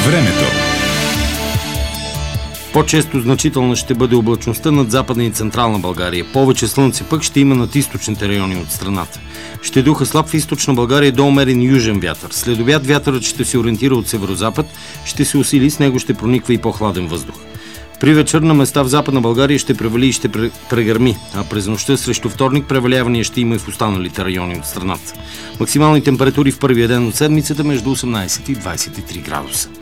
Времето. По-често значителна ще бъде облачността над Западна и Централна България. Повече слънце пък ще има над източните райони от страната. Ще духа слаб в източна България до умерен южен вятър. След обяд вятърът ще се ориентира от северозапад, ще се усили, с него ще прониква и по-хладен въздух. При вечер на места в Западна България ще превали и ще прегърми, а през нощта срещу вторник превалявания ще има и в останалите райони от страната. Максимални температури в първия ден от седмицата между 18 и 23 градуса.